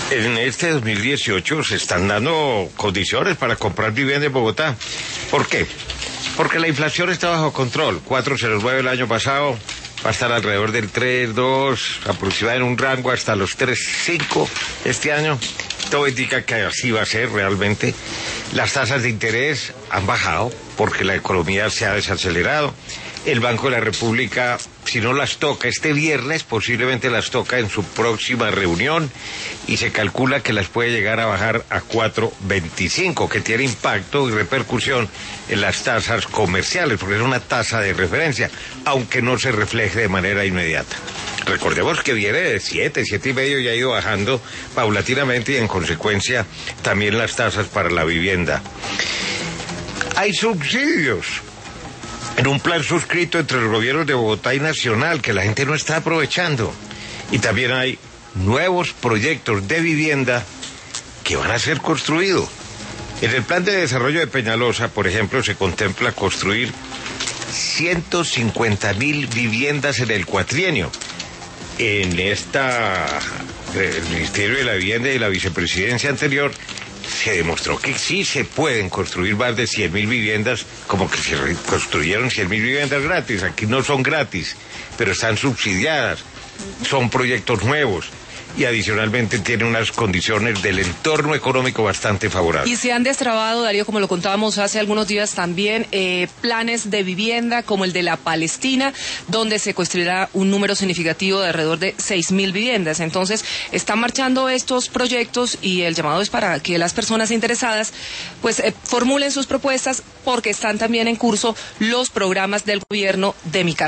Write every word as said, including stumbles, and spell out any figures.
En este dos mil dieciocho se están dando condiciones para comprar vivienda en Bogotá. ¿Por qué? Porque la inflación está bajo control. cuatro coma cero nueve el año pasado, va a estar alrededor del tres, dos, aproximadamente en un rango hasta los tres, cinco este año. Todo indica que así va a ser realmente. Las tasas de interés han bajado porque la economía se ha desacelerado. El Banco de la República, si no las toca este viernes, posiblemente las toca en su próxima reunión y se calcula que las puede llegar a bajar a cuatro coma veinticinco, que tiene impacto y repercusión en las tasas comerciales, porque es una tasa de referencia, aunque no se refleje de manera inmediata. Recordemos que viene de siete, siete y medio y ha ido bajando paulatinamente y en consecuencia también las tasas para la vivienda. Hay subsidios en un plan suscrito entre los gobiernos de Bogotá y Nacional que la gente no está aprovechando. Y también hay nuevos proyectos de vivienda que van a ser construidos. En el plan de desarrollo de Peñalosa, por ejemplo, se contempla construir ciento cincuenta mil viviendas en el cuatrienio. En esta, el Ministerio de la Vivienda y la vicepresidencia anterior, se demostró que sí se pueden construir más de cien mil viviendas, como que se construyeron cien mil viviendas gratis. Aquí no son gratis, pero están subsidiadas, son proyectos nuevos y adicionalmente tienen unas condiciones del entorno económico bastante favorables. Y se han destrabado, Darío, como lo contábamos hace algunos días también, eh, planes de vivienda como el de la Palestina, donde se construirá un número significativo de alrededor de seis mil viviendas. Entonces, están marchando estos proyectos y el llamado es para que las personas interesadas pues eh, formulen sus propuestas, porque están también en curso los programas del gobierno de Mi Casa.